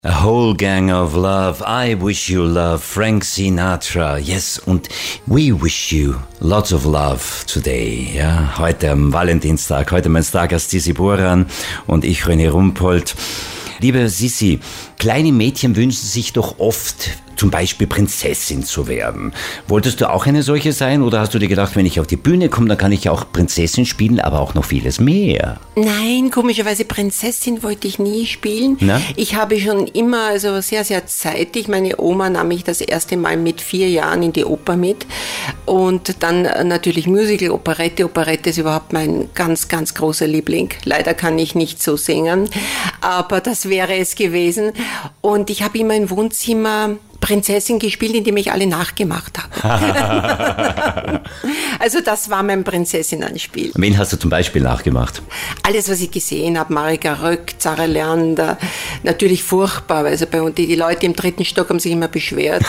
A whole gang of love, I wish you love, Frank Sinatra, yes, und we wish you lots of love today, ja, heute am Valentinstag, heute mein Stargast Sissi Boran und ich, René Rumpold. Liebe Sissi, kleine Mädchen wünschen sich doch oft, zum Beispiel Prinzessin zu werden. Wolltest du auch eine solche sein oder hast du dir gedacht, wenn ich auf die Bühne komme, dann kann ich ja auch Prinzessin spielen, aber auch noch vieles mehr? Nein, komischerweise Prinzessin wollte ich nie spielen. Na? Ich habe schon immer, also sehr, sehr zeitig, meine Oma nahm mich das erste Mal mit 4 Jahren in die Oper mit und dann natürlich Musical, Operette. Operette ist überhaupt mein ganz, ganz großer Liebling. Leider kann ich nicht so singen, aber das wäre es gewesen. Und ich habe immer im Wohnzimmer Prinzessin gespielt, indem ich alle nachgemacht habe. Also das war mein Prinzessinnenspiel. Wen hast du zum Beispiel nachgemacht? Alles, was ich gesehen habe, Marika Röck, Zara Leander, natürlich furchtbar, also die Leute im 3. Stock haben sich immer beschwert.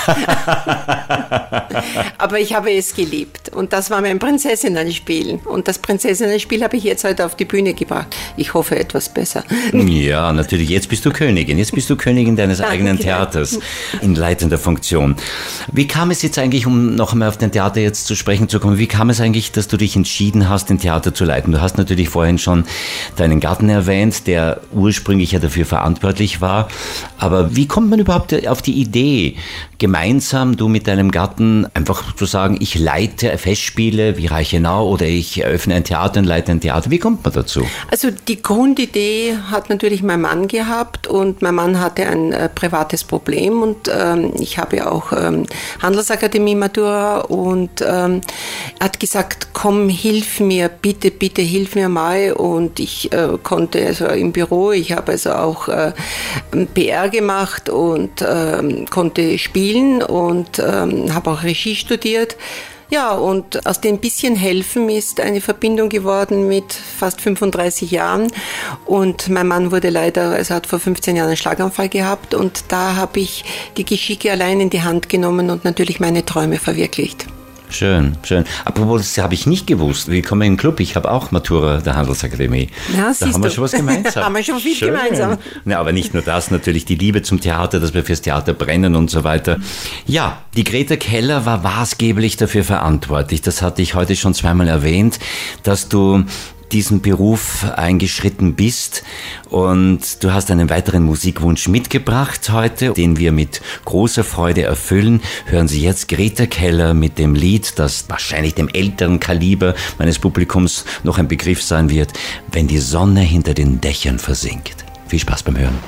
Aber ich habe es geliebt und das war mein Prinzessinnenspiel. Und das Prinzessinnenspiel habe ich jetzt heute auf die Bühne gebracht. Ich hoffe, etwas besser. Ja, natürlich, jetzt bist du Königin. Jetzt bist du Königin deines eigenen Theaters in leitender Funktion. Wie kam es jetzt eigentlich, um noch einmal auf dein Theater jetzt zu sprechen zu kommen, wie kam es eigentlich, dass du dich entschieden hast, den Theater zu leiten? Du hast natürlich vorhin schon deinen Gatten erwähnt, der ursprünglich ja dafür verantwortlich war. Aber wie kommt man überhaupt auf die Idee, gemeinsam, du mit deinem Gatten, einfach zu sagen, ich leite Festspiele wie Reichenau oder ich eröffne ein Theater und leite ein Theater? Wie kommt man dazu? Also die Grundidee hat natürlich mein Mann gehabt und mein Mann hatte ein privates Problem und ich habe ja auch Handelsakademie Matura und hat gesagt, komm, hilf mir, bitte, bitte hilf mir mal und ich konnte also im Büro, ich habe also auch PR gemacht und konnte spielen und habe auch Regie studiert. Ja, und aus dem bisschen Helfen ist eine Verbindung geworden mit fast 35 Jahren. Und mein Mann wurde leider, also hat vor 15 Jahren einen Schlaganfall gehabt. Und da habe ich die Geschicke allein in die Hand genommen und natürlich meine Träume verwirklicht. Schön, schön. Apropos, das habe ich nicht gewusst. Willkommen im Club. Ich habe auch Matura der Handelsakademie. Ja, da haben wir schon was gemeinsam. Haben wir schon viel gemeinsam. Ja, aber nicht nur das, natürlich die Liebe zum Theater, dass wir fürs Theater brennen und so weiter. Ja, die Greta Keller war maßgeblich dafür verantwortlich. Das hatte ich heute schon zweimal erwähnt, dass du diesen Beruf eingeschritten bist und du hast einen weiteren Musikwunsch mitgebracht heute, den wir mit großer Freude erfüllen. Hören Sie jetzt Greta Keller mit dem Lied, das wahrscheinlich dem älteren Kaliber meines Publikums noch ein Begriff sein wird, wenn die Sonne hinter den Dächern versinkt. Viel Spaß beim Hören.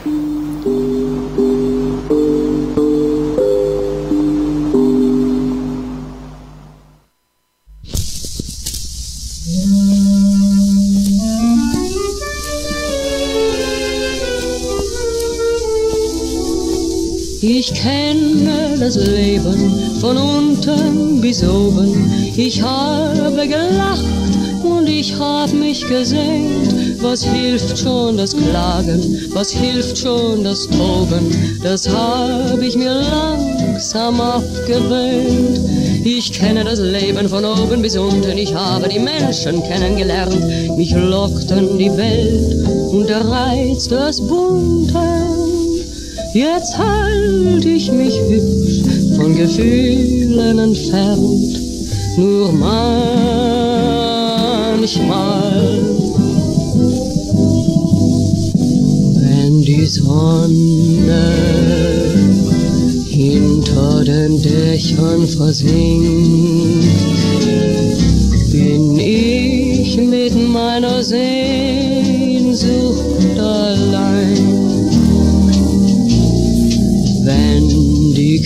Ich kenne das Leben von unten bis oben. Ich habe gelacht und ich hab mich gesehnt. Was hilft schon das Klagen, was hilft schon das Toben? Das hab ich mir langsam abgewöhnt. Ich kenne das Leben von oben bis unten. Ich habe die Menschen kennengelernt. Mich lockten die Welt und der Reiz des Bunten. Jetzt halt ich mich hübsch von Gefühlen entfernt, nur manchmal, wenn die Sonne hinter den Dächern versinkt, bin ich mit meiner Sehnsucht allein. Wenn die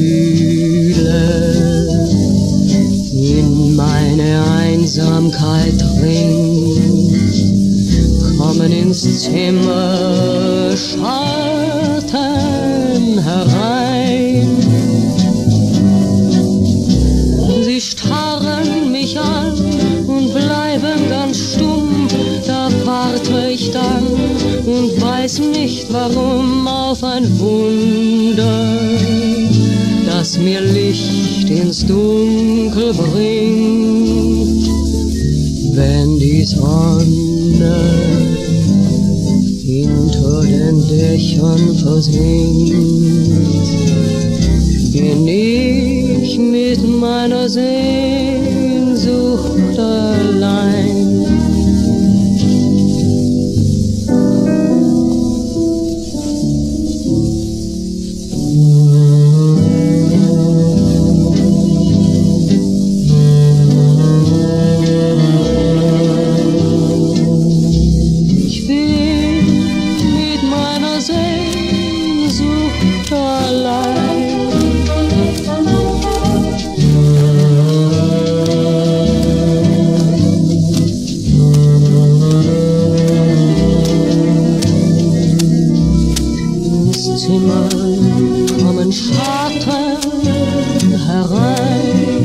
Kühle in meine Einsamkeit dringt, kommen ins Zimmer Schatten herein. Sie starren mich an und bleiben ganz stumm, da warte ich dann und weiß nicht warum auf ein Wunder, das mir Licht ins Dunkel bringt. Wenn die Sonne hinter den Dächern versinkt, bin ich mit meiner Sehnsucht allein. Kommen Schatten herein.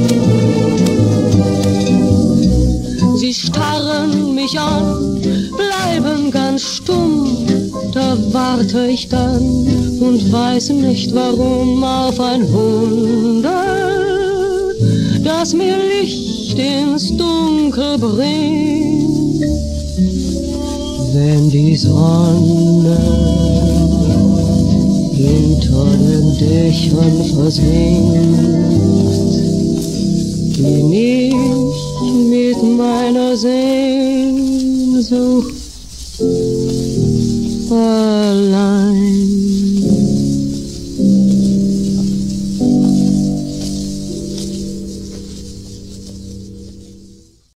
Sie starren mich an, bleiben ganz stumm. Da warte ich dann und weiß nicht warum auf ein Wunder, das mir Licht ins Dunkel bringt. Wenn die Sonne hinter den Dächern versinkt, bin ich mit meiner Sehnsucht allein.